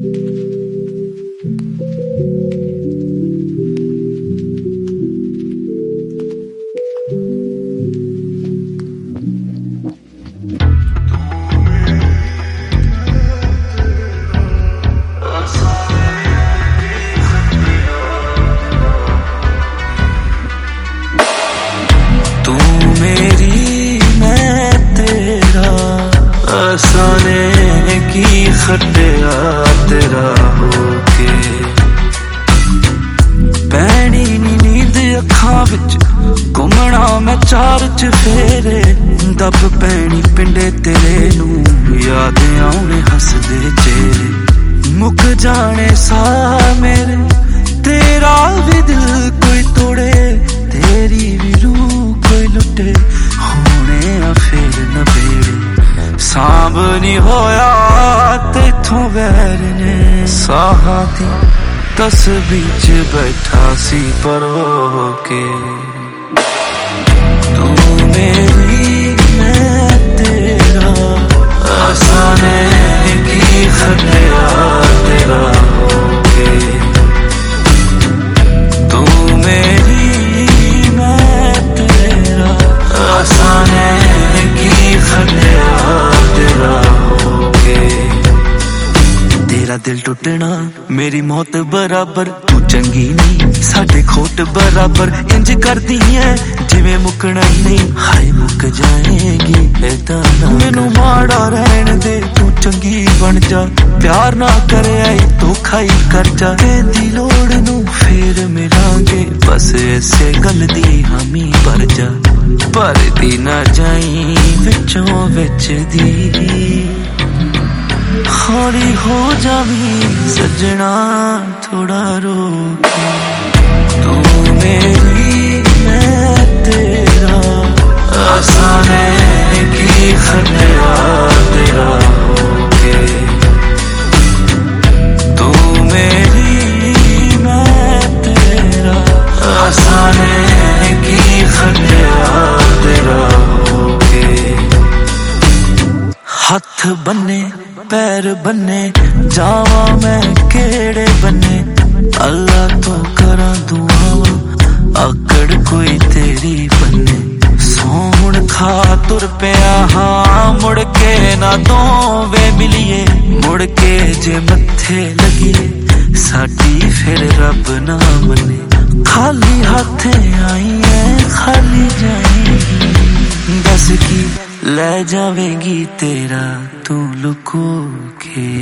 अफसाने की खटिया तेरा होके पैनी नी नींद अखां विच घुमना मैं चार चफेरे दब पैनी पिंडे तेरे नू याद आउणे हसदे चेहरे मुक जाने सा मेरे तेरा भी दिल कोई तोड़े तेरी भी रूह कोई लुटे होने आ फिर नबेड़े सांभ नी होया तेथों वैर ने साहां दी तस्बीह च बैठा सी परो के तू मेरी मैं तेरा अफसाने की खटिया तेरा होके तू मेरी मैं तेरा अफसाने की खटिया तेरा होके तेरा दिल टुटना मेरी मौत बराबर तू चंगी नहीं साडे खोट बराबर इंज करदी है जिवें मुकना ही नहीं हाय मुक जाएगी ऐदा ना मैनू माड़ा रहन दे तू चंगी बन जा प्यार ना करे आई धोखा ही कर जा तेरी लोड़ नू फिर मिलांगे बस ऐसे गल दी हामी भर जा भरदी ना जाई विचों विच दी हौली हो जावी सजना थोड़ा रोके तू मेरी मैं तेरा अफसाने की खटिया तेरा होके तू मेरी मैं तेरा अफसाने की खटिया तेरा होके हथ बन्ने पैर बन्ने जावा मैं केड़े बन्ने अल्लाह तो करा दुआवा आकड़ कोई तेरी बन्ने सोहण खा तुर पिया हाँ मुड़ के ना दोवे मिलिए मुड़ के जे मत्थे लगिए साडी फिर रब ना मने खाली हाथे आई है खाली जाएगी दस की ले जावेगी तेरा तू लुको के